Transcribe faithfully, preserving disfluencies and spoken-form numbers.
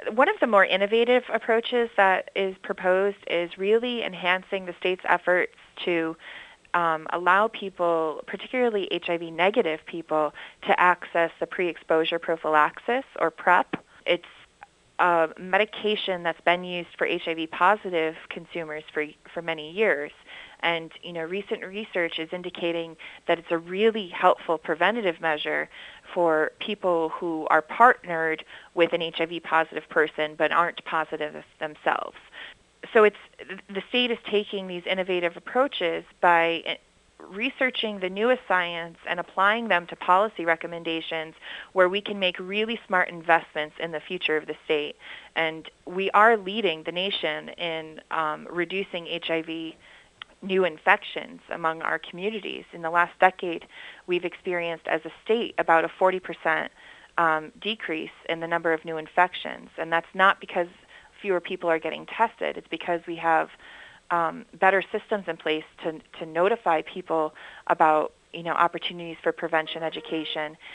One of the more innovative approaches that is proposed is really enhancing the state's efforts to um, allow people, particularly H I V negative people, to access the pre-exposure prophylaxis, or PrEP. It's a medication that's been used for H I V positive consumers for for many years. And you know, recent research is indicating that it's a really helpful preventative measure for people who are partnered with an H I V positive person but aren't positive themselves. So it's the state is taking these innovative approaches by researching the newest science and applying them to policy recommendations where we can make really smart investments in the future of the state. And we are leading the nation in um, reducing H I V new infections among our communities. In the last decade, we've experienced as a state about a forty percent um, decrease in the number of new infections. And that's not because fewer people are getting tested. It's because we have um, better systems in place to to notify people about, you know, opportunities for prevention education